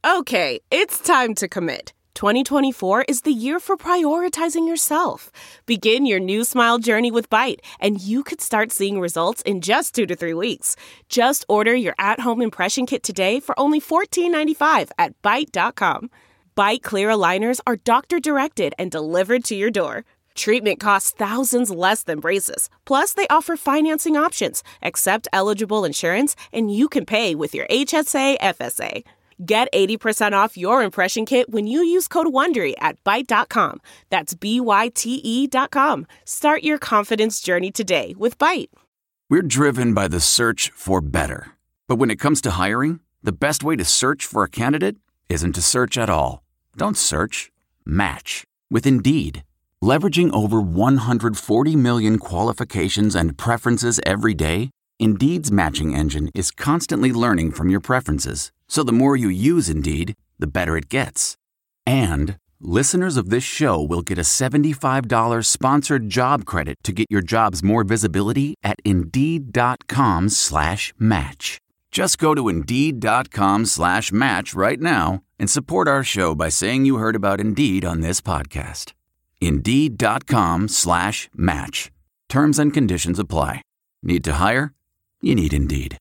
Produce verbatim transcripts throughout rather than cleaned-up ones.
Okay, it's time to commit. twenty twenty-four is the year for prioritizing yourself. Begin your new smile journey with Byte, and you could start seeing results in just two to three weeks. Just order your at-home impression kit today for only fourteen ninety-five at byte dot com. Byte Clear aligners are doctor-directed and delivered to your door. Treatment costs thousands less than braces. Plus, they offer financing options, accept eligible insurance, and you can pay with your H S A F S A. Get eighty percent off your impression kit when you use code WONDERY at byte dot com. That's B Y T E dot com. Start your confidence journey today with Byte. We're driven by the search for better. But when it comes to hiring, the best way to search for a candidate isn't to search at all. Don't search. Match with Indeed. Leveraging over one hundred forty million qualifications and preferences every day, Indeed's matching engine is constantly learning from your preferences. So the more you use Indeed, the better it gets. And listeners of this show will get a seventy-five dollars sponsored job credit to get your jobs more visibility at Indeed.com slash match. Just go to Indeed.com slash match right now and support our show by saying you heard about Indeed on this podcast. Indeed.com slash match. Terms and conditions apply. Need to hire? You need Indeed.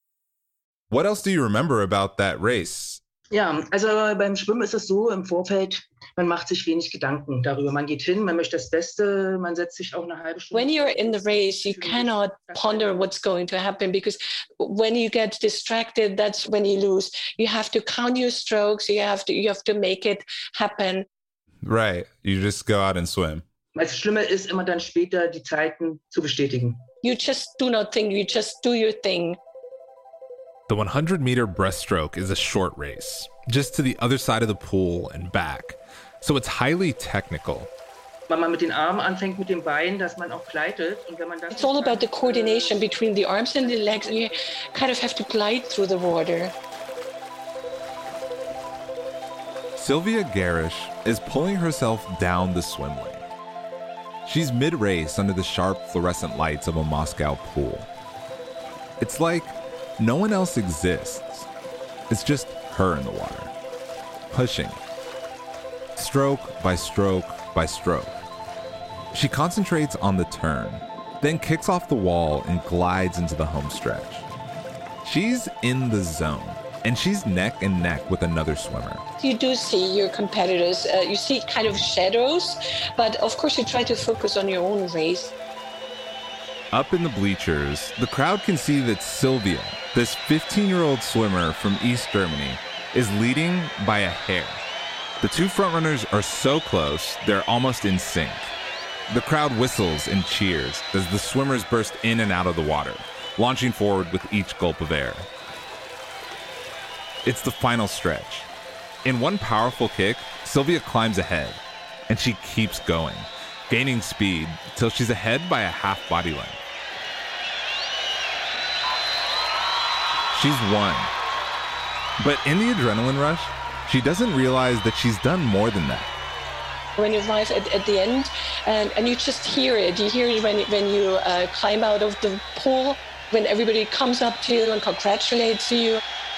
What else do you remember about that race? Ja, also beim Schwimmen ist es so, im Vorfeld, man macht sich wenig Gedanken darüber. Man geht hin, man möchte das Beste, man setzt sich auch eine halbe Stunde. When you're in the race, you cannot ponder what's going to happen, because when you get distracted, that's when you lose. You have to count your strokes, you have to, you have to make it happen. Right, you just go out and swim. Das Schlimme ist immer dann später, die Zeiten zu bestätigen. You just do not think, you just do your thing. The one hundred meter breaststroke is a short race, just to the other side of the pool and back. So it's highly technical. Wenn man mit den Armen anfängt, mit den Beinen, dass man auch gleitet. Und wenn man das It's all about the coordination between the arms and the legs. You kind of have to glide through the water. Sylvia Garish is pulling herself down the swim lane. She's mid-race under the sharp fluorescent lights of a Moscow pool. It's like no one else exists. It's just her in the water, pushing, stroke by stroke by stroke. She concentrates on the turn, then kicks off the wall and glides into the home stretch. She's in the zone, and she's neck and neck with another swimmer. You do see your competitors. Uh, you see kind of shadows, but of course you try to focus on your own race. Up in the bleachers, the crowd can see that Sylvia, this fifteen-year-old swimmer from East Germany, is leading by a hair. The two frontrunners are so close, they're almost in sync. The crowd whistles and cheers as the swimmers burst in and out of the water, launching forward with each gulp of air. It's the final stretch. In one powerful kick, Sylvia climbs ahead, and she keeps going, gaining speed till she's ahead by a half body length. She's won. But in the adrenaline rush, she doesn't realize that she's done more than that. When you arrive at, at the end, and, and you just hear it. You hear it when, when you uh, climb out of the pool, when everybody comes up to you and congratulates you.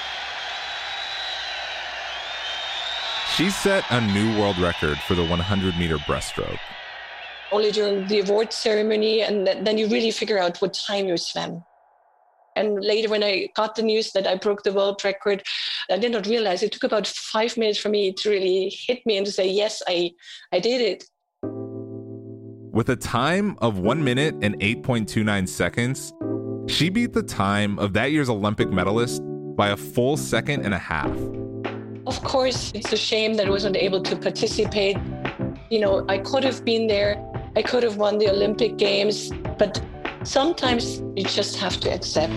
She set a new world record for the one hundred meter breaststroke. Only during the award ceremony, and then you really figure out what time you swam. And later when I got the news that I broke the world record, I did not realize it took about five minutes for me to really hit me and to say, yes, I, I did it. With a time of one minute and eight point two nine seconds, she beat the time of that year's Olympic medalist by a full second and a half. Of course, it's a shame that I wasn't able to participate. You know, I could have been there. I could have won the Olympic Games, but sometimes you just have to accept.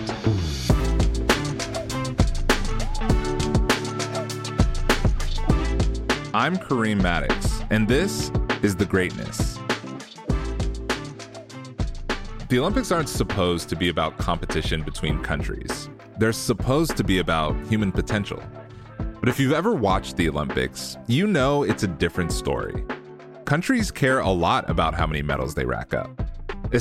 I'm Kareem Maddox, and this is The Greatness. The Olympics aren't supposed to be about competition between countries. They're supposed to be about human potential. But if you've ever watched the Olympics, you know it's a different story. Countries care a lot about how many medals they rack up,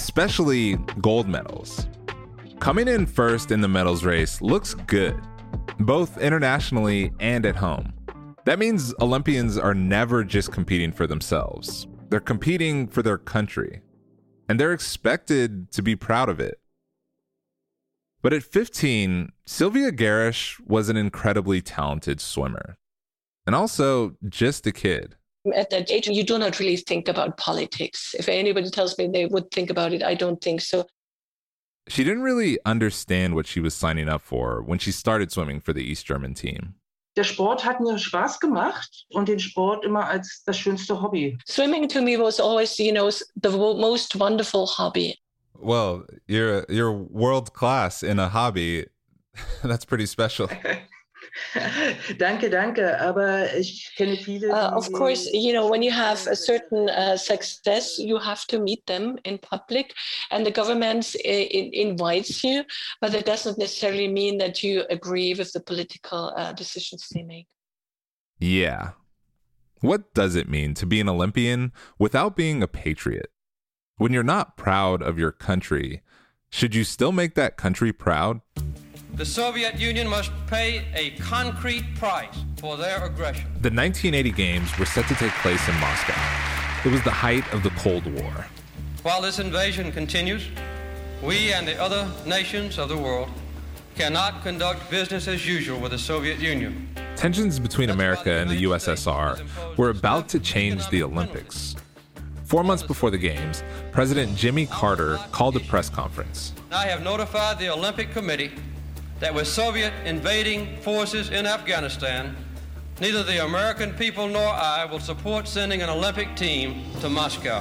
especially gold medals. Coming in first in the medals race looks good, both internationally and at home. That means Olympians are never just competing for themselves. They're competing for their country, and they're expected to be proud of it. But at fifteen, Sylvia Garish was an incredibly talented swimmer, and also just a kid. At that age, you do not really think about politics. If anybody tells me they would think about it, I don't think so. She didn't really understand what she was signing up for when she started swimming for the East German team. Der Sport hat mir Spaß gemacht und den Sport immer als das schönste Hobby. Swimming to me was always, you know, the most wonderful hobby. Well, you're you're world class in a hobby. That's pretty special. Danke, danke. Aber ich kenne viele. Uh, of course, you know, when you have a certain uh, success, you have to meet them in public, and the government uh, in, invites you, but that doesn't necessarily mean that you agree with the political uh, decisions they make. Yeah. What does it mean to be an Olympian without being a patriot? When you're not proud of your country, should you still make that country proud? The Soviet Union must pay a concrete price for their aggression. The nineteen eighty Games were set to take place in Moscow. It was the height of the Cold War. While this invasion continues, we and the other nations of the world cannot conduct business as usual with the Soviet Union. Tensions between America and the U S S R were about to change the Olympics. Four months before the Games, President Jimmy Carter called a press conference. I have notified the Olympic Committee that with Soviet invading forces in Afghanistan, neither the American people nor I will support sending an Olympic team to Moscow.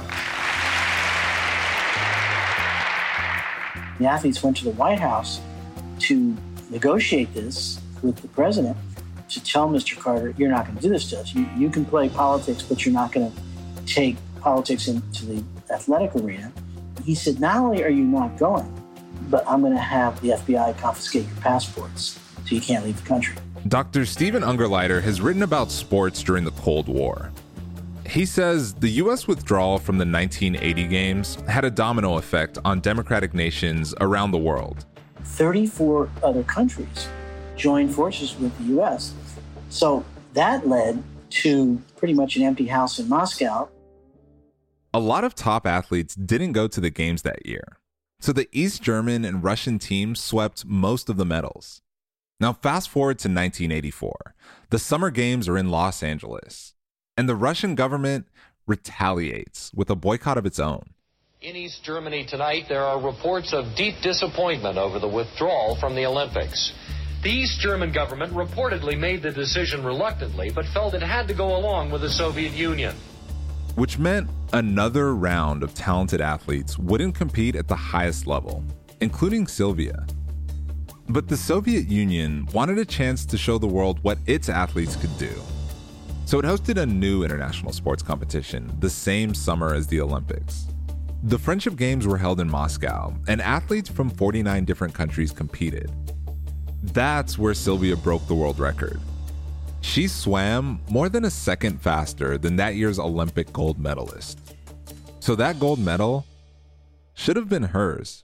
The athletes went to the White House to negotiate this with the president, to tell Mister Carter, you're not going to do this to us. You, you can play politics, but you're not going to take politics into the athletic arena. He said, not only are you not going, but I'm going to have the F B I confiscate your passports so you can't leave the country. Doctor Steven Ungerleider has written about sports during the Cold War. He says the U S withdrawal from the nineteen eighty Games had a domino effect on democratic nations around the world. thirty-four other countries joined forces with the U S. So that led to pretty much an empty house in Moscow. A lot of top athletes didn't go to the Games that year. So the East German and Russian teams swept most of the medals. Now fast forward to nineteen eighty-four. The Summer Games are in Los Angeles, and the Russian government retaliates with a boycott of its own. In East Germany tonight, there are reports of deep disappointment over the withdrawal from the Olympics. The East German government reportedly made the decision reluctantly, but felt it had to go along with the Soviet Union. Which meant another round of talented athletes wouldn't compete at the highest level, including Sylvia. But the Soviet Union wanted a chance to show the world what its athletes could do. So it hosted a new international sports competition the same summer as the Olympics. The Friendship Games were held in Moscow, and athletes from forty-nine different countries competed. That's where Sylvia broke the world record. She swam more than a second faster than that year's Olympic gold medalist. So that gold medal should have been hers.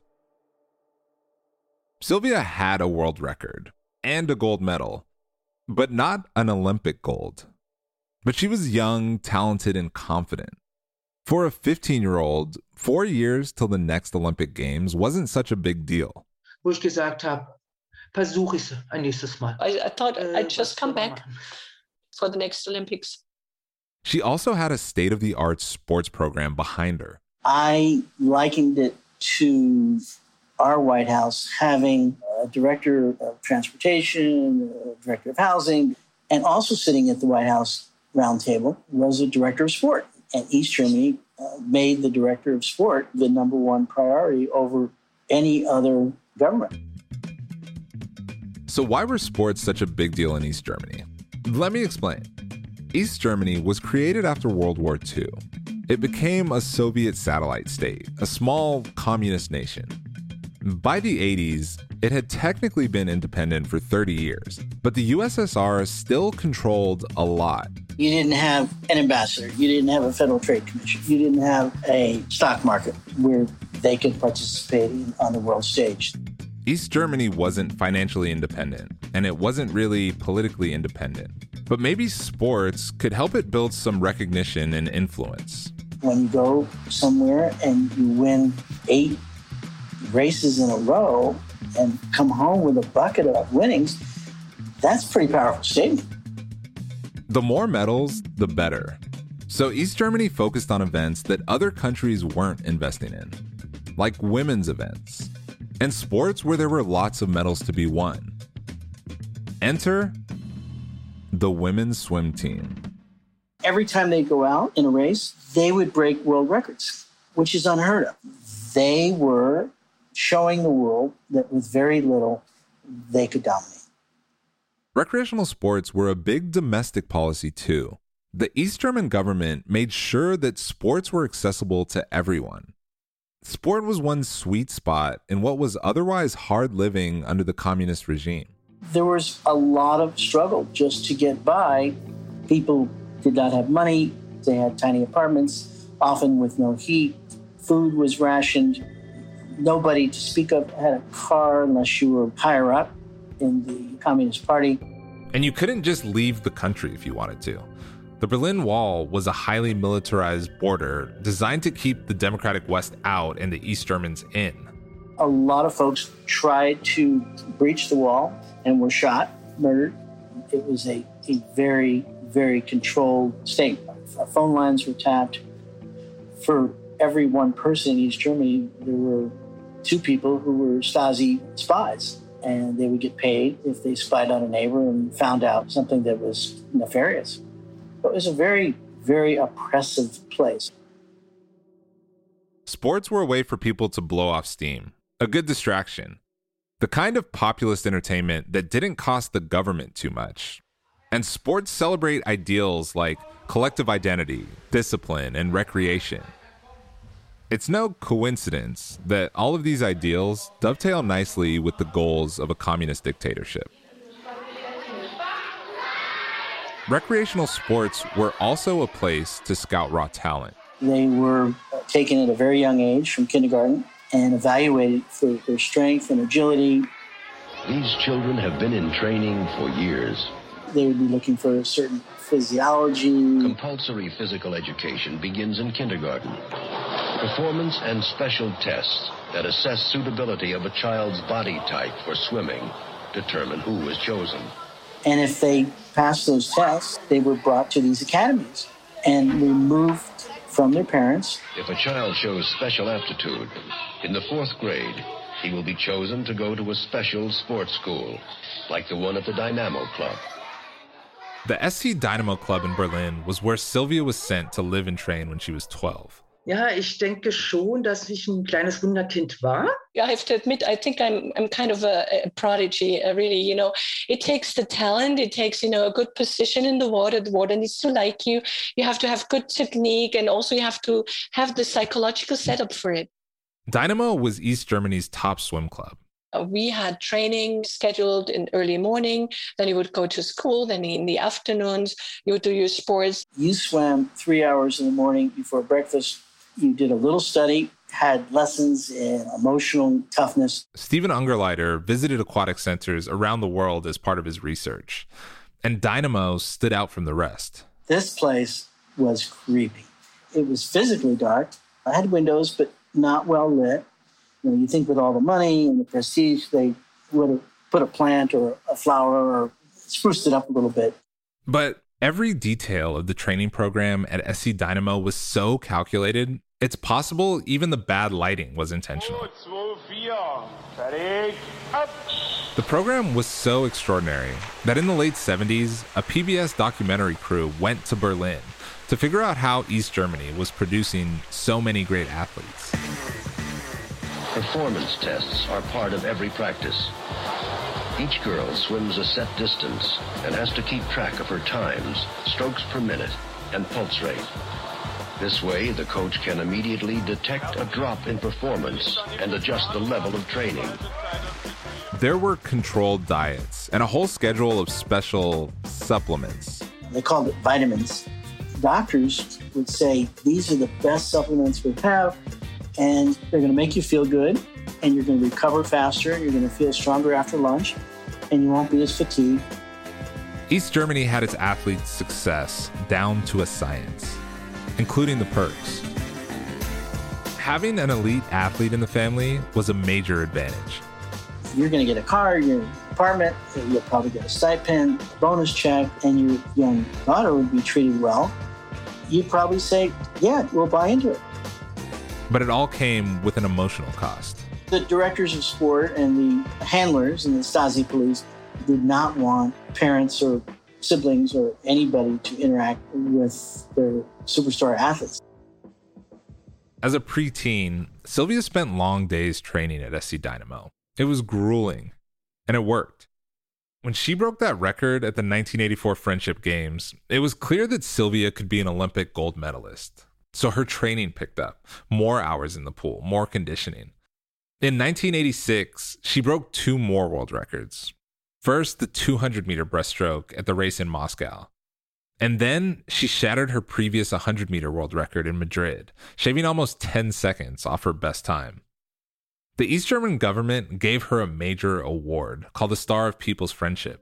Sylvia had a world record and a gold medal, but not an Olympic gold. But she was young, talented, and confident. For a fifteen-year-old, four years till the next Olympic Games wasn't such a big deal. Wo ich gesagt habe, versuche ich es ein nächstes Mal. I, I thought I'd just come back for the next Olympics. She also had a state-of-the-art sports program behind her. I likened it to our White House having a director of transportation, a director of housing, and also sitting at the White House roundtable was a director of sport. And East Germany uh, made the director of sport the number one priority over any other government. So why were sports such a big deal in East Germany? Let me explain. East Germany was created after World War Two. It became a Soviet satellite state, a small communist nation. By the eighties, it had technically been independent for thirty years, but the U S S R still controlled a lot. You didn't have an ambassador. You didn't have a Federal Trade Commission. You didn't have a stock market where they could participate in, on the world stage. East Germany wasn't financially independent, and it wasn't really politically independent. But maybe sports could help it build some recognition and influence. When you go somewhere and you win eight races in a row and come home with a bucket of winnings, that's a pretty powerful statement. The more medals, the better. So East Germany focused on events that other countries weren't investing in, like women's events, and sports where there were lots of medals to be won. Enter the women's swim team. Every time they go out in a race, they would break world records, which is unheard of. They were showing the world that with very little, they could dominate. Recreational sports were a big domestic policy too. The East German government made sure that sports were accessible to everyone. Sport was one sweet spot in what was otherwise hard living under the communist regime. There was a lot of struggle just to get by. People did not have money. They had tiny apartments, often with no heat. Food was rationed. Nobody to speak of had a car unless you were higher up in the Communist Party. And you couldn't just leave the country if you wanted to. The Berlin Wall was a highly militarized border designed to keep the democratic West out and the East Germans in. A lot of folks tried to breach the wall and were shot, murdered. It was a, a very, very controlled state. Our phone lines were tapped. For every one person in East Germany, there were two people who were Stasi spies. And they would get paid if they spied on a neighbor and found out something that was nefarious. But it was a very, very oppressive place. Sports were a way for people to blow off steam, a good distraction, the kind of populist entertainment that didn't cost the government too much. And sports celebrate ideals like collective identity, discipline, and recreation. It's no coincidence that all of these ideals dovetail nicely with the goals of a communist dictatorship. Recreational sports were also a place to scout raw talent. They were taken at a very young age from kindergarten and evaluated for their strength and agility. These children have been in training for years. They would be looking for a certain physiology. Compulsory physical education begins in kindergarten. Performance and special tests that assess suitability of a child's body type for swimming determine who is chosen. And if they passed those tests, they were brought to these academies and removed from their parents. If a child shows special aptitude, in the fourth grade, he will be chosen to go to a special sports school, like the one at the Dynamo Club. The S C Dynamo Club in Berlin was where Sylvia was sent to live and train when she was twelve. Ja, ich denke schon, dass ich ein kleines Wunderkind war. I have to admit, I think I'm I'm kind of a, a prodigy, uh, really. You know, it takes the talent, it takes, you know, a good position in the water. The water needs to like you. You have to have good technique, and also you have to have the psychological setup for it. Dynamo was East Germany's top swim club. Uh, we had training scheduled in early morning. Then you would go to school. Then in the afternoons, you would do your sports. You swam three hours in the morning before breakfast. You did a little study, had lessons in emotional toughness. Steven Ungerleider visited aquatic centers around the world as part of his research, and Dynamo stood out from the rest. This place was creepy. It was physically dark. I had windows, but not well lit. You know, you think with all the money and the prestige, they would have put a plant or a flower or spruced it up a little bit. But every detail of the training program at S C Dynamo was so calculated, it's possible even the bad lighting was intentional. The program was so extraordinary that in the late seventies, a P B S documentary crew went to Berlin to figure out how East Germany was producing so many great athletes. Performance tests are part of every practice. Each girl swims a set distance and has to keep track of her times, strokes per minute, and pulse rate. This way, the coach can immediately detect a drop in performance and adjust the level of training. There were controlled diets and a whole schedule of special supplements. They called it vitamins. Doctors would say, these are the best supplements we have, and they're going to make you feel good. and you're going to recover faster, you're going to feel stronger after lunch, and you won't be as fatigued. East Germany had its athletes' success down to a science, including the perks. Having an elite athlete in the family was a major advantage. You're going to get a car, you're in an apartment, you'll probably get a stipend, a bonus check, and your young daughter would be treated well. You'd probably say, yeah, we'll buy into it. But it all came with an emotional cost. The directors of sport and the handlers and the Stasi police did not want parents or siblings or anybody to interact with their superstar athletes. As a preteen, Sylvia spent long days training at S C Dynamo. It was grueling, and it worked. When she broke that record at the nineteen eighty-four Friendship Games, it was clear that Sylvia could be an Olympic gold medalist. So her training picked up, more hours in the pool, more conditioning. In nineteen eighty-six, she broke two more world records. First, the two hundred meter breaststroke at the race in Moscow. And then she shattered her previous one hundred meter world record in Madrid, shaving almost ten seconds off her best time. The East German government gave her a major award called the Star of People's Friendship.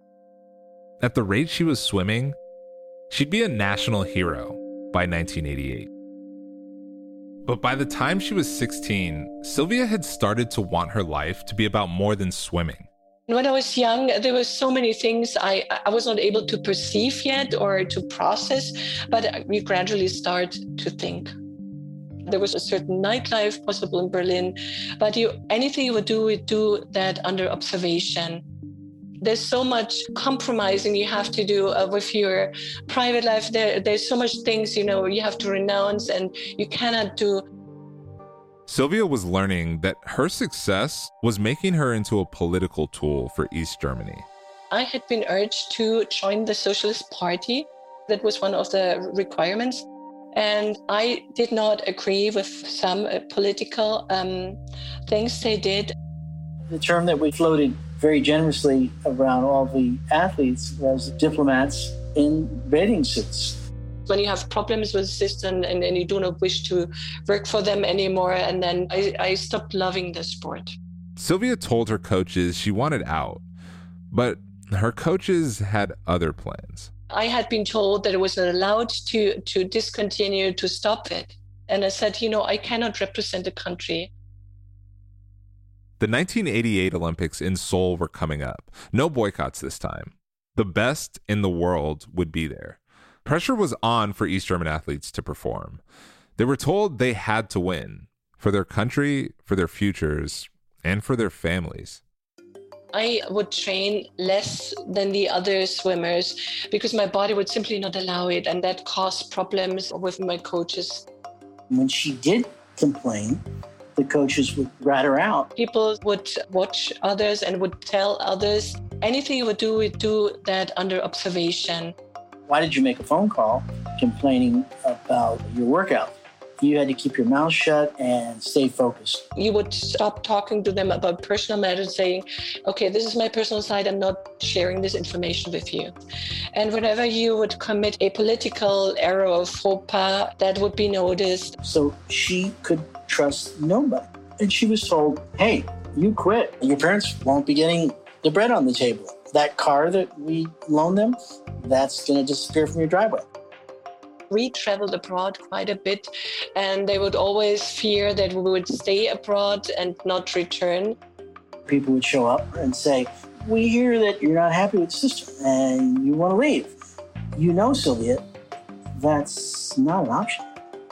At the rate she was swimming, she'd be a national hero by nineteen eighty-eight. But by the time she was sixteen, Sylvia had started to want her life to be about more than swimming. When I was young, there were so many things I, I was not able to perceive yet or to process, but we gradually start to think. There was a certain nightlife possible in Berlin, but you, anything you would do, you would do that under observation. There's so much compromising you have to do uh, with your private life. There, there's so much things, you know, you have to renounce and you cannot do. Sylvia was learning that her success was making her into a political tool for East Germany. I had been urged to join the Socialist Party. That was one of the requirements. And I did not agree with some uh, political um, things they did. The term that we floated very generously around all the athletes was diplomats in bathing suits. When you have problems with the system and, and you do not wish to work for them anymore, and then I, I stopped loving the sport. Sylvia told her coaches she wanted out, but her coaches had other plans. I had been told that I was not allowed to, to discontinue, to stop it. And I said, you know, I cannot represent the country. The nineteen eighty-eight Olympics in Seoul were coming up. No boycotts this time. The best in the world would be there. Pressure was on for East German athletes to perform. They were told they had to win for their country, for their futures, and for their families. I would train less than the other swimmers because my body would simply not allow it, and that caused problems with my coaches. When she did complain, the coaches would rat her out. People would watch others and would tell others. Anything you would do, would do that under observation. Why did you make a phone call complaining about your workout? You had to keep your mouth shut and stay focused. You would stop talking to them about personal matters, saying, okay, this is my personal side. I'm not sharing this information with you. And whenever you would commit a political error or faux pas, that would be noticed. So she could trust nobody. And she was told, hey, you quit. Your parents won't be getting the bread on the table. That car that we loaned them, that's going to disappear from your driveway. We traveled abroad quite a bit, and they would always fear that we would stay abroad and not return. People would show up and say, we hear that you're not happy with the system and you want to leave. You know, Sylvia, that's not an option.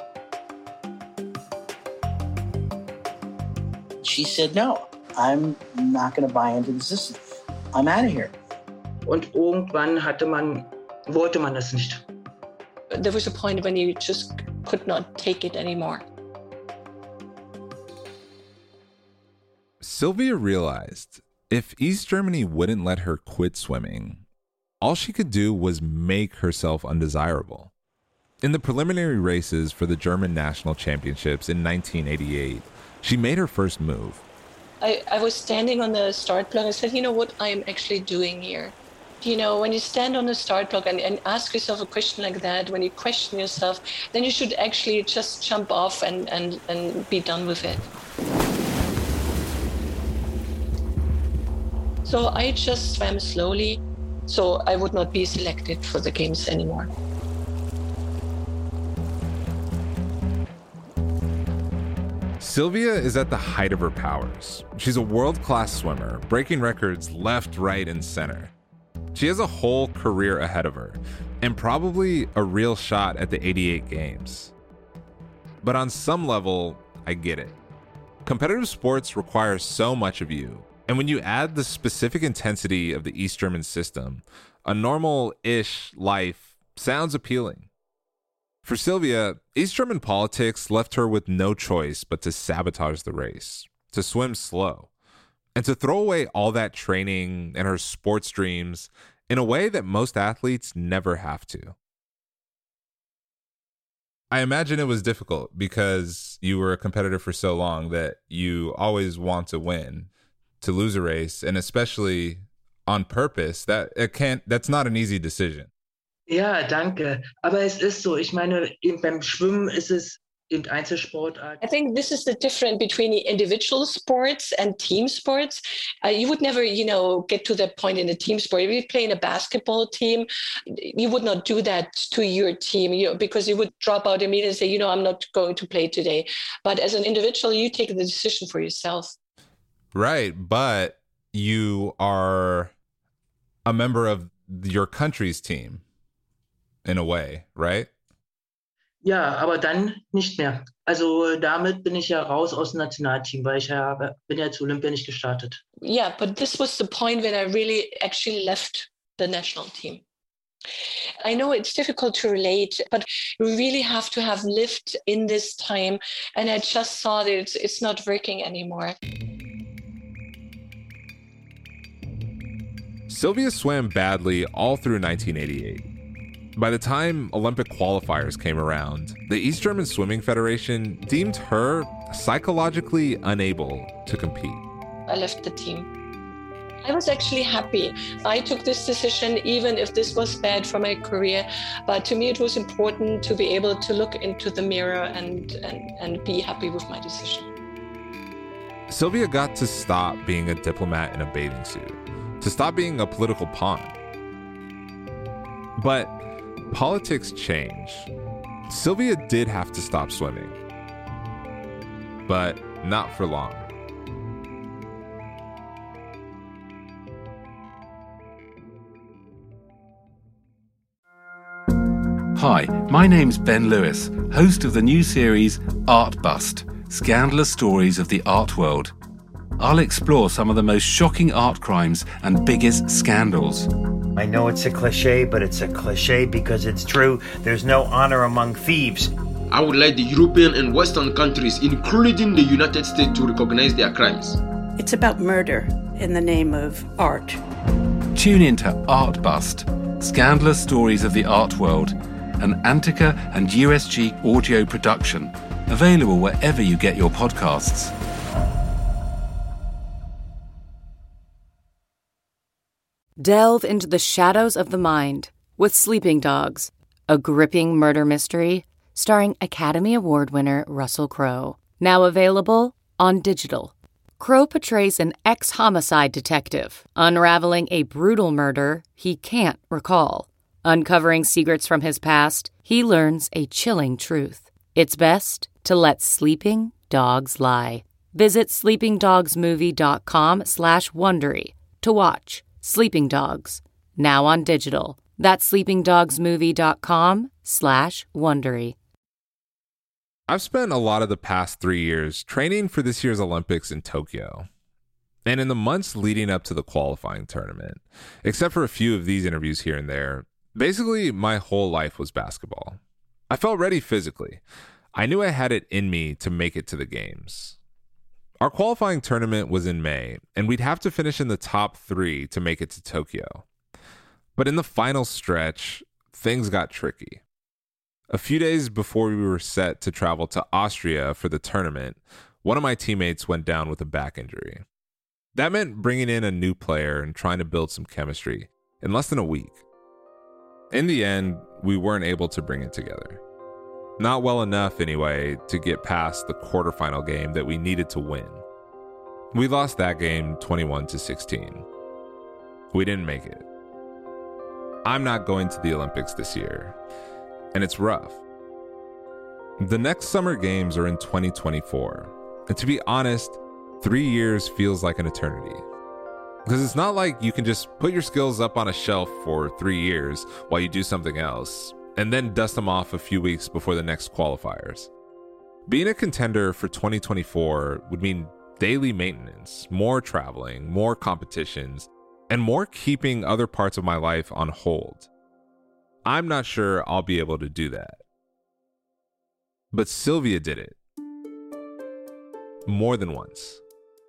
She said, no, I'm not going to buy into the system. I'm out of here. Und irgendwann hatte man, wollte man das nicht. There was a point when you just could not take it anymore. Sylvia realized if East Germany wouldn't let her quit swimming, all she could do was make herself undesirable. In the preliminary races for the German national championships in nineteen eighty-eight, she made her first move. I, I was standing on the start block and said, you know what I am actually doing here? You know, when you stand on the start block and, and ask yourself a question like that, when you question yourself, then you should actually just jump off and, and, and be done with it. So I just swam slowly, so I would not be selected for the games anymore. Silvia is at the height of her powers. She's a world-class swimmer, breaking records left, right, and center. She has a whole career ahead of her, and probably a real shot at the eighty-eight games. But on some level, I get it. Competitive sports require so much of you, and when you add the specific intensity of the East German system, a normal-ish life sounds appealing. For Silvia, East German politics left her with no choice but to sabotage the race, to swim slow, and to throw away all that training and her sports dreams in a way that most athletes never have to. I imagine it was difficult because you were a competitor for so long that you always want to win, to lose a race, and especially on purpose. That it can't. That's not an easy decision. Ja, danke. Aber es ist so, ich meine, eben beim Schwimmen ist es eben Einzelsportart. I think this is the difference between individual sports and team sports. Uh, you would never, you know, get to that point in a team sport. If you play in a basketball team, you would not do that to your team, you know, because you would drop out immediately and say, you know, I'm not going to play today. But as an individual, you take the decision for yourself. Right, but you are a member of your country's team. In a way, right? Ja, aber dann nicht mehr. Also damit bin ich ja raus aus dem Nationalteam, weil ich ja bin ja zu Olympia nicht gestartet. Yeah, but this was the point when I really actually left the national team. I know it's difficult to relate, but you really have to have lived in this time, and I just saw that it's, it's not working anymore. Silvia swam badly all through nineteen eighty-eight. By the time Olympic qualifiers came around, the East German Swimming Federation deemed her psychologically unable to compete. I left the team. I was actually happy. I took this decision, even if this was bad for my career. But to me, it was important to be able to look into the mirror and, and, and be happy with my decision. Silvia got to stop being a diplomat in a bathing suit, to stop being a political pawn. But politics change. Silvia did have to stop swimming, but not for long. Hi, my name's Ben Lewis, host of the new series Art Bust, Scandalous Stories of the Art World. I'll explore some of the most shocking art crimes and biggest scandals. I know it's a cliche, but it's a cliche because it's true. There's no honor among thieves. I would like the European and Western countries, including the United States, to recognize their crimes. It's about murder in the name of art. Tune into Art Bust, Scandalous Stories of the Art World, an Antica and U S G audio production, available wherever you get your podcasts. Delve into the shadows of the mind with Sleeping Dogs, a gripping murder mystery starring Academy Award winner Russell Crowe. Now available on digital. Crowe portrays an ex-homicide detective unraveling a brutal murder he can't recall. Uncovering secrets from his past, he learns a chilling truth. It's best to let sleeping dogs lie. Visit sleepingdogsmovie.com slash Wondery to watch Sleeping Dogs, now on digital. That's sleepingdogsmovie.com slash Wondery. I've spent a lot of the past three years training for this year's Olympics in Tokyo. And in the months leading up to the qualifying tournament, except for a few of these interviews here and there, basically my whole life was basketball. I felt ready physically. I knew I had it in me to make it to the games. Our qualifying tournament was in May, and we'd have to finish in the top three to make it to Tokyo. But in the final stretch, things got tricky. A few days before we were set to travel to Austria for the tournament, one of my teammates went down with a back injury. That meant bringing in a new player and trying to build some chemistry in less than a week. In the end, we weren't able to bring it together. Not well enough, anyway, to get past the quarterfinal game that we needed to win. We lost that game twenty-one to sixteen. We didn't make it. I'm not going to the Olympics this year, and it's rough. The next Summer Games are in twenty twenty-four, and to be honest, three years feels like an eternity. Because it's not like you can just put your skills up on a shelf for three years while you do something else, and then dust them off a few weeks before the next qualifiers. Being a contender for twenty twenty-four would mean daily maintenance, more traveling, more competitions, and more keeping other parts of my life on hold. I'm not sure I'll be able to do that. But Silvia did it. More than once.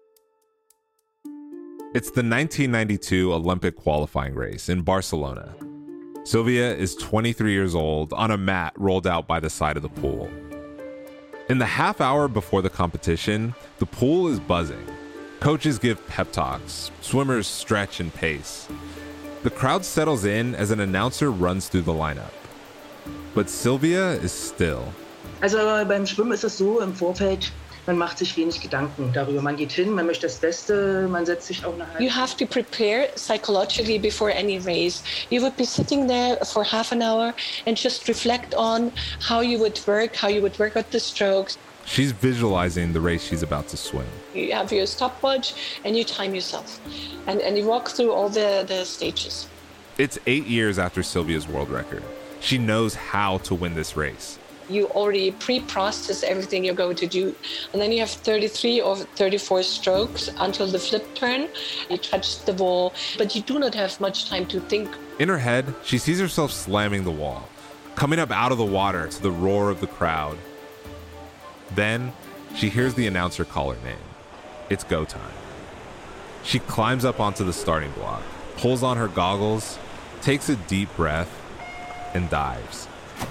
It's the nineteen ninety-two Olympic qualifying race in Barcelona. Silvia is twenty-three years old on a mat rolled out by the side of the pool. In the half hour before the competition, the pool is buzzing. Coaches give pep talks, swimmers stretch and pace. The crowd settles in as an announcer runs through the lineup. But Silvia is still. Also beim Schwimmen ist es so im Vorfeld, man macht sich wenig Gedanken darüber. Man geht hin, man möchte das Beste, man setzt sich auch eine halbe. You have to prepare psychologically before any race. You would be sitting there for half an hour and just reflect on how you would work, how you would work out the strokes. She's visualizing the race she's about to swim. You have your stopwatch and you time yourself. And, and you walk through all the, the stages. It's eight years after Silvia's world record. She knows how to win this race. You already pre-process everything you're going to do. And then you have thirty-three or thirty-four strokes until the flip turn. You touch the wall, but you do not have much time to think. In her head, she sees herself slamming the wall, coming up out of the water to the roar of the crowd. Then, she hears the announcer call her name. It's go time. She climbs up onto the starting block, pulls on her goggles, takes a deep breath, and dives.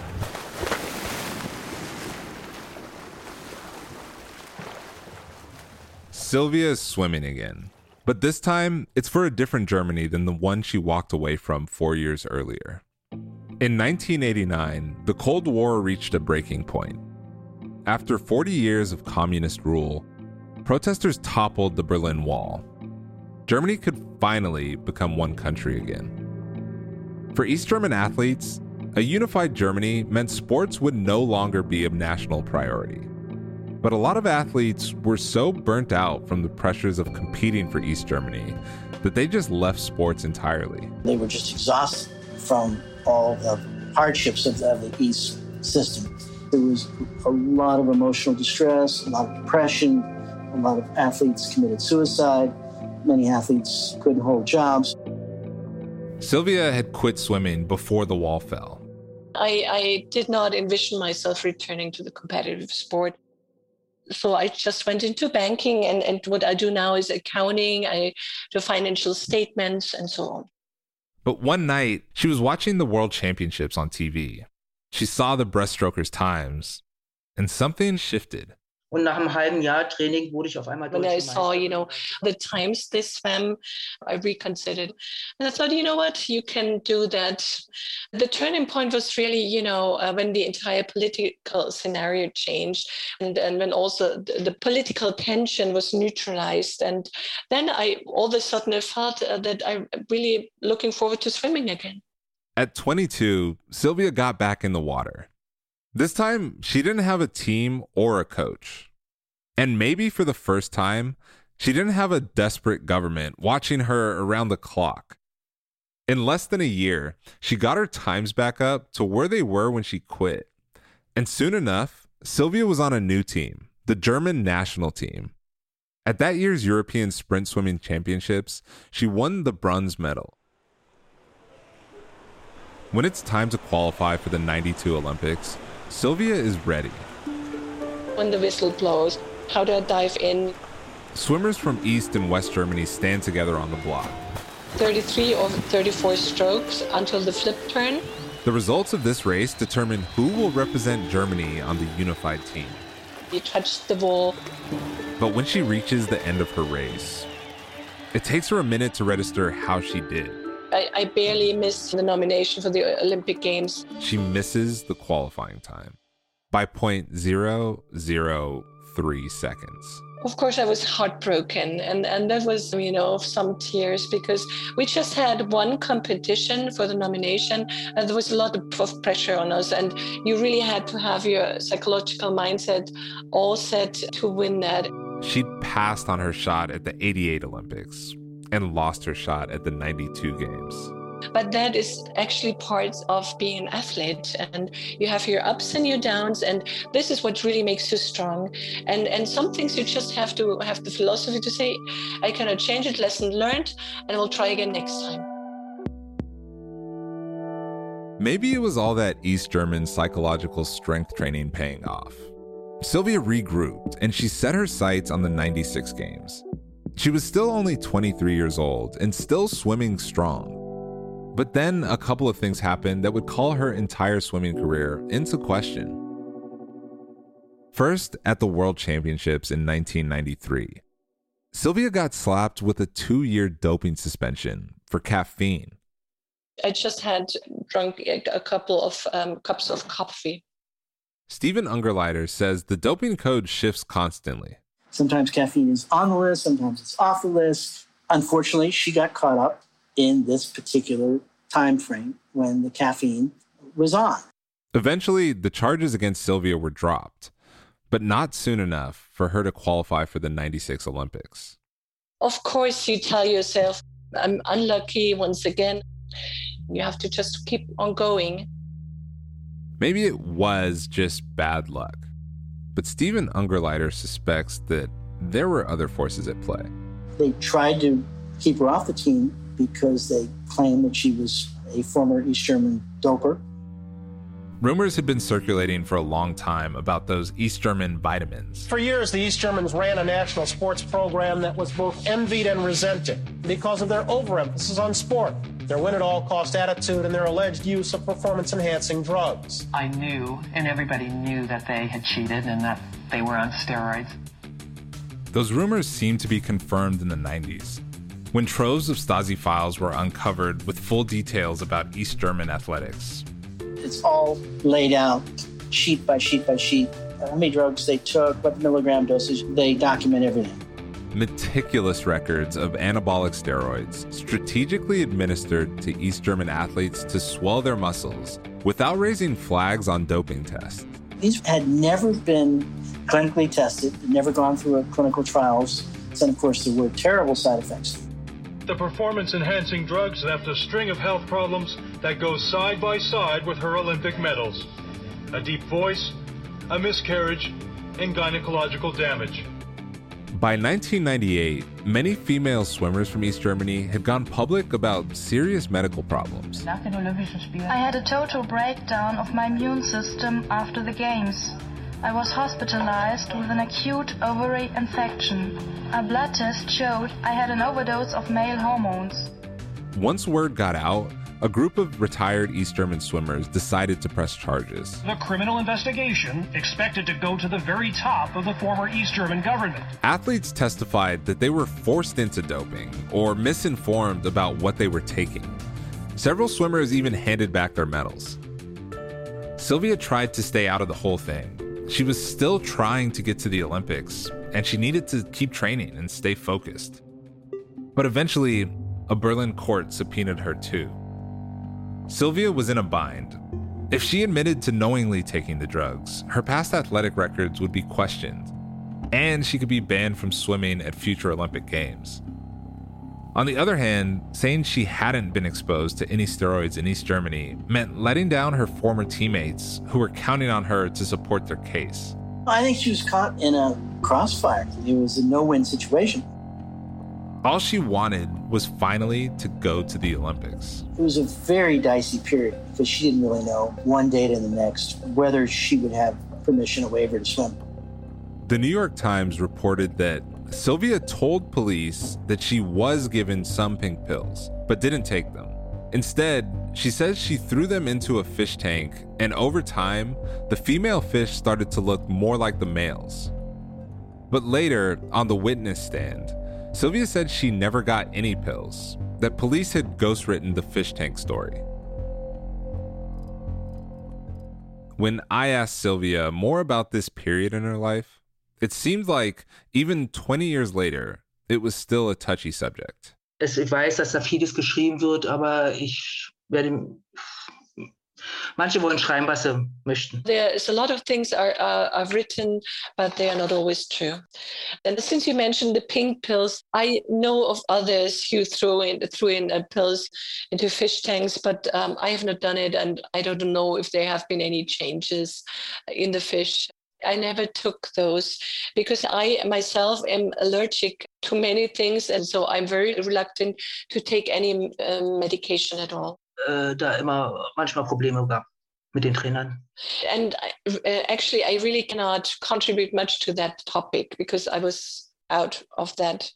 Silvia is swimming again, but this time it's for a different Germany than the one she walked away from four years earlier. In nineteen eighty-nine, the Cold War reached a breaking point. After forty years of communist rule, protesters toppled the Berlin Wall. Germany could finally become one country again. For East German athletes, a unified Germany meant sports would no longer be a national priority. But a lot of athletes were so burnt out from the pressures of competing for East Germany that they just left sports entirely. They were just exhausted from all the hardships of the, of the East system. There was a lot of emotional distress, a lot of depression, a lot of athletes committed suicide, many athletes couldn't hold jobs. Silvia had quit swimming before the wall fell. I, I did not envision myself returning to the competitive sport. So I just went into banking, and, and what I do now is accounting, I do financial statements and so on. But one night, she was watching the World Championships on T V. She saw the breaststrokers' times, and something shifted. Und nach einem halben Jahr Training wurde ich auf einmal When I saw, you know, the times they swam, I reconsidered. And I thought, you know what, you can do that. The turning point was really, you know, uh, when the entire political scenario changed, and, and when also the, the political tension was neutralized. And then I, all of a sudden, I felt uh, that I'm really looking forward to swimming again. At twenty-two, Silvia got back in the water. This time, she didn't have a team or a coach. And maybe for the first time, she didn't have a desperate government watching her around the clock. In less than a year, she got her times back up to where they were when she quit. And soon enough, Silvia was on a new team, the German national team. At that year's European Sprint Swimming Championships, she won the bronze medal. When it's time to qualify for the ninety-two Olympics, Silvia is ready. When the whistle blows, how do I dive in? Swimmers from East and West Germany stand together on the block. thirty-three or thirty-four strokes until the flip turn. The results of this race determine who will represent Germany on the unified team. You touch the wall. But when she reaches the end of her race, it takes her a minute to register how she did. I, I barely missed the nomination for the Olympic Games. She misses the qualifying time by zero point zero zero three seconds. Of course, I was heartbroken, and, and that was, you know, some tears, because we just had one competition for the nomination, and there was a lot of pressure on us, and you really had to have your psychological mindset all set to win that. She'd passed on her shot at the eighty-eight Olympics and lost her shot at the ninety-two Games. But that is actually part of being an athlete, and you have your ups and your downs, and this is what really makes you strong. And and some things you just have to have the philosophy to say, I cannot change it, lesson learned, and we'll try again next time. Maybe it was all that East German psychological strength training paying off. Silvia regrouped, and she set her sights on the ninety-six Games. She was still only twenty-three years old and still swimming strong. But then a couple of things happened that would call her entire swimming career into question. First, at the World Championships in nineteen ninety-three, Silvia got slapped with a two-year doping suspension for caffeine. I just had drunk a couple of um, cups of coffee. Steven Ungerleider says the doping code shifts constantly. Sometimes caffeine is on the list, sometimes it's off the list. Unfortunately, she got caught up in this particular time frame when the caffeine was on. Eventually, the charges against Silvia were dropped, but not soon enough for her to qualify for the ninety-six Olympics. Of course, you tell yourself, I'm unlucky once again. You have to just keep on going. Maybe it was just bad luck, but Steven Ungerleider suspects that there were other forces at play. They tried to keep her off the team because they claimed that she was a former East German doper. Rumors had been circulating for a long time about those East German vitamins. For years, the East Germans ran a national sports program that was both envied and resented because of their overemphasis on sport, their win-at-all-cost attitude, and their alleged use of performance-enhancing drugs. I knew, and everybody knew, that they had cheated and that they were on steroids. Those rumors seemed to be confirmed in the nineties, when troves of Stasi files were uncovered with full details about East German athletics. It's all laid out, sheet by sheet by sheet. How many drugs they took, what milligram dosage, they document everything. Meticulous records of anabolic steroids strategically administered to East German athletes to swell their muscles without raising flags on doping tests. These had never been clinically tested, never gone through a clinical trials, and of course there were terrible side effects. The performance-enhancing drugs left a string of health problems that goes side by side with her Olympic medals. A deep voice, a miscarriage, and gynecological damage. By nineteen ninety-eight, many female swimmers from East Germany had gone public about serious medical problems. I had a total breakdown of my immune system after the Games. I was hospitalized with an acute ovary infection. A blood test showed I had an overdose of male hormones. Once word got out, a group of retired East German swimmers decided to press charges. The criminal investigation expected to go to the very top of the former East German government. Athletes testified that they were forced into doping or misinformed about what they were taking. Several swimmers even handed back their medals. Silvia tried to stay out of the whole thing. She was still trying to get to the Olympics, and she needed to keep training and stay focused. But eventually, a Berlin court subpoenaed her too. Silvia was in a bind. If she admitted to knowingly taking the drugs, her past athletic records would be questioned, and she could be banned from swimming at future Olympic Games. On the other hand, saying she hadn't been exposed to any steroids in East Germany meant letting down her former teammates who were counting on her to support their case. I think she was caught in a crossfire. It was a no-win situation. All she wanted was finally to go to the Olympics. It was a very dicey period because she didn't really know one day to the next whether she would have permission or waiver to swim. The New York Times reported that Silvia told police that she was given some pink pills, but didn't take them. Instead, she says she threw them into a fish tank, and over time, the female fish started to look more like the males. But later, on the witness stand, Silvia said she never got any pills, that police had ghostwritten the fish tank story. When I asked Silvia more about this period in her life, It seemed like even twenty years later, it was still a touchy subject. Es, ich weiß, dass da vieles geschrieben wird, aber ich werde... Manche wollen schreiben, was sie möchten. There is a lot of things are, uh, are written, but they are not always true. And since you mentioned the pink pills, I know of others who throw in threw in uh, pills into fish tanks, but um, I have not done it, and I don't know if there have been any changes in the fish. I never took those because I myself am allergic to many things, and so I'm very reluctant to take any um, medication at all. Äh, da immer manchmal Probleme gab mit den Trainern. And I, uh, actually, I really cannot contribute much to that topic because I was out of that.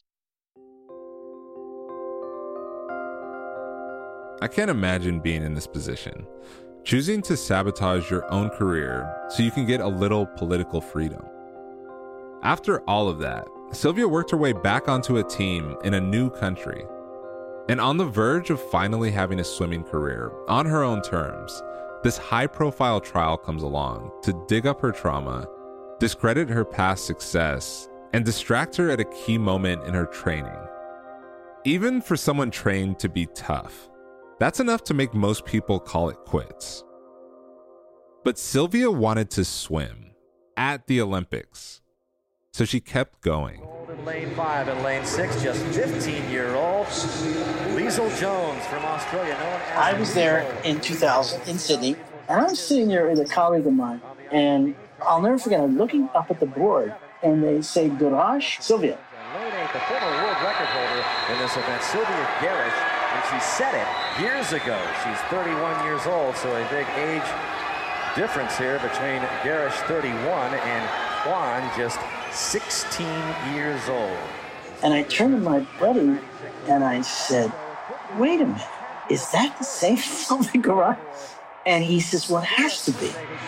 I can't imagine being in this position, choosing to sabotage your own career so you can get a little political freedom. After all of that, Sylvia worked her way back onto a team in a new country. And on the verge of finally having a swimming career on her own terms, this high-profile trial comes along to dig up her trauma, discredit her past success, and distract her at a key moment in her training. Even for someone trained to be tough, that's enough to make most people call it quits. But Sylvia wanted to swim at the Olympics, so she kept going. In lane five and lane six, just fifteen-year-old Liesl Jones from Australia. Known as I was there in two thousand in Sydney, and I was sitting there with a colleague of mine, and I'll never forget, I'm looking up at the board, and they say, Garage, Sylvia. Lane eight, the former world record holder in this event, Sylvia Garish, and she set it years ago. She's thirty-one years old, so a big age difference here between Garish, thirty-one, and Juan, just sixteen years old. And I turned to my buddy and I said, wait a minute, is that the same Sylvia Garage? And he says, well, it has to be.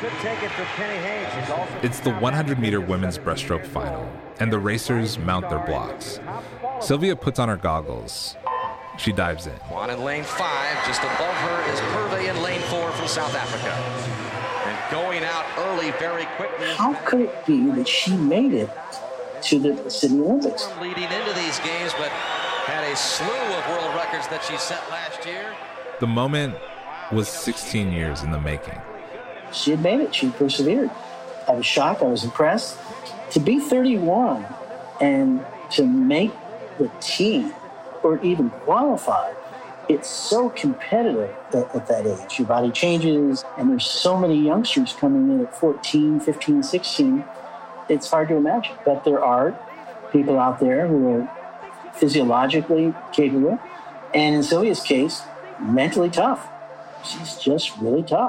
It's the one hundred meter women's breaststroke final, and the racers mount their blocks. Sylvia puts on her goggles. She dives in. Juan in lane five, just above her is Purvey in lane four from South Africa. And going out early very quickly. How could it be that she made it to the Sydney Olympics? Leading into these games, but had a slew of world records that she set last year. The moment was sixteen years in the making. She had made it. She persevered. I was shocked. I was impressed. To be thirty-one and to make the team or even qualify, it's so competitive at, at that age. Your body changes, and there's so many youngsters coming in at fourteen, fifteen, sixteen. It's hard to imagine. But there are people out there who are physiologically capable, and in Sylvia's case, mentally tough. She's just really tough.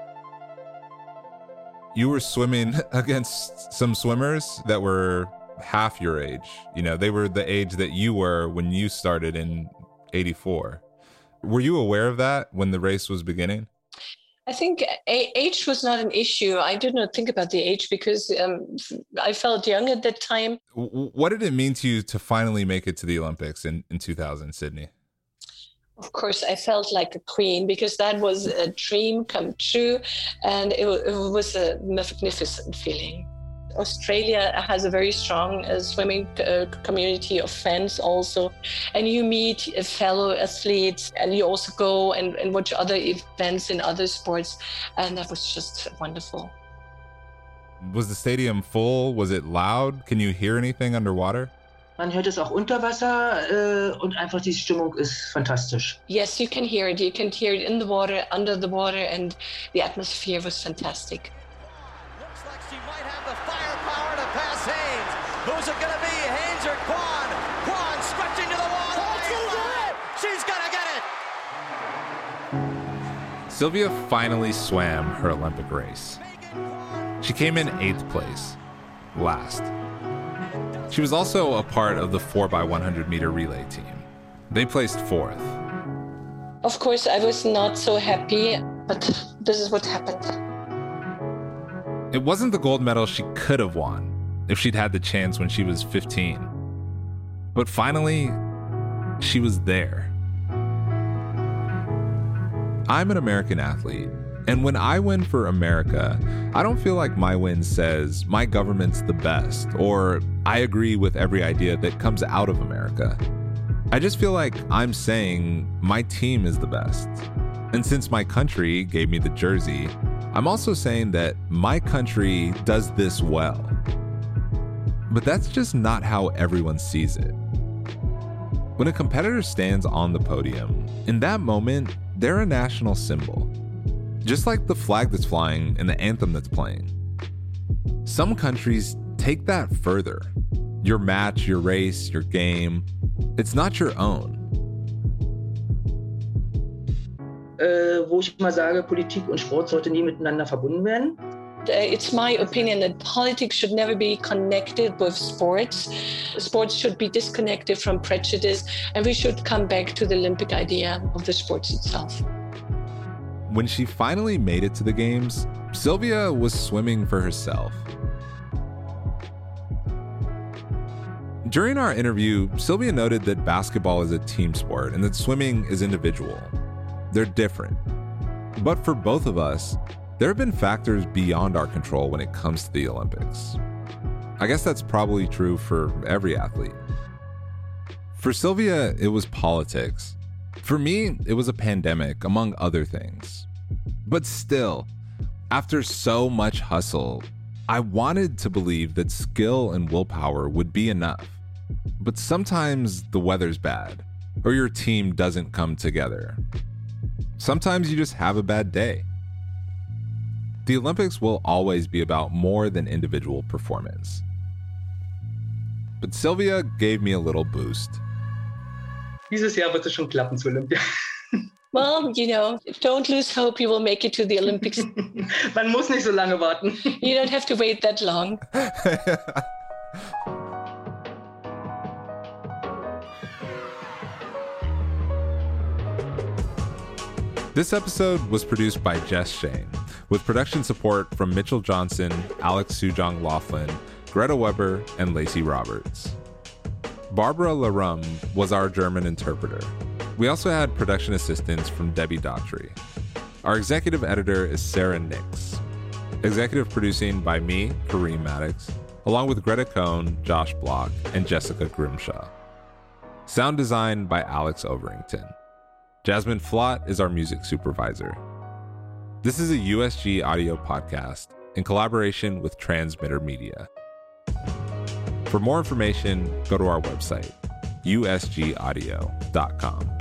You were swimming against some swimmers that were half your age. You know, they were the age that you were when you started in eighty-four. Were you aware of that when the race was beginning? I think age was not an issue. I did not think about the age because um, I felt young at that time. What did it mean to you to finally make it to the Olympics in, in two thousand, Sydney? Of course, I felt like a queen because that was a dream come true, and it, it was a magnificent feeling. Australia has a very strong uh, swimming uh, community of fans also, and you meet uh, fellow athletes, and you also go and, and watch other events in other sports, and that was just wonderful. Was the stadium full? Was it loud? Can you hear anything underwater? Man hört es auch unter Wasser äh, und einfach die Stimmung ist fantastisch. Yes, you can hear it. You can hear it in the water, under the water, and the atmosphere was fantastic. Looks like she might have the firepower to pass Haynes. Who's it going to be, Haynes or Quan? Quan stretching to the wall. Oh, she's going to get it. Sylvia finally swam her Olympic race. She came in eighth place, last. She was also a part of the four by one hundred meter relay team. They placed fourth. Of course, I was not so happy, but this is what happened. It wasn't the gold medal she could have won if she'd had the chance when she was fifteen. But finally, she was there. I'm an American athlete And when I win for America, I don't feel like my win says my government's the best or I agree with every idea that comes out of America. I just feel like I'm saying my team is the best. And since my country gave me the jersey, I'm also saying that my country does this well. But that's just not how everyone sees it. When a competitor stands on the podium, in that moment, they're a national symbol. Just like the flag that's flying and the anthem that's playing. Some countries take that further. Your match, your race, your game, it's not your own. Äh, wo ich mal sage, Politik und Sport sollte nie miteinander verbunden werden. It's my opinion that politics should never be connected with sports. Sports should be disconnected from prejudice, and we should come back to the Olympic idea of the sports itself. When she finally made it to the games, Sylvia was swimming for herself. During our interview, Sylvia noted that basketball is a team sport and that swimming is individual. They're different. But for both of us, there have been factors beyond our control when it comes to the Olympics. I guess that's probably true for every athlete. For Sylvia, it was politics. For me, it was a pandemic, among other things. But still, after so much hustle, I wanted to believe that skill and willpower would be enough. But sometimes the weather's bad, or your team doesn't come together. Sometimes you just have a bad day. The Olympics will always be about more than individual performance. But Sylvia gave me a little boost. Dieses Jahr wird es schon klappen zu Olympia. Well, you know, don't lose hope, you will make it to the Olympics. Man muss nicht so lange warten. You don't have to wait that long. This episode was produced by Jess Shane, with production support from Mitchell Johnson, Alex Sujong Laughlin, Greta Weber, and Lacey Roberts. Barbara Larum was our German interpreter. We also had production assistance from Debbie Daughtry. Our executive editor is Sarah Nix. Executive producing by me, Kareem Maddox, along with Greta Cohn, Josh Block, and Jessica Grimshaw. Sound design by Alex Overington. Jasmine Flott is our music supervisor. This is a U S G audio podcast in collaboration with Transmitter Media. For more information, go to our website, u s g audio dot com.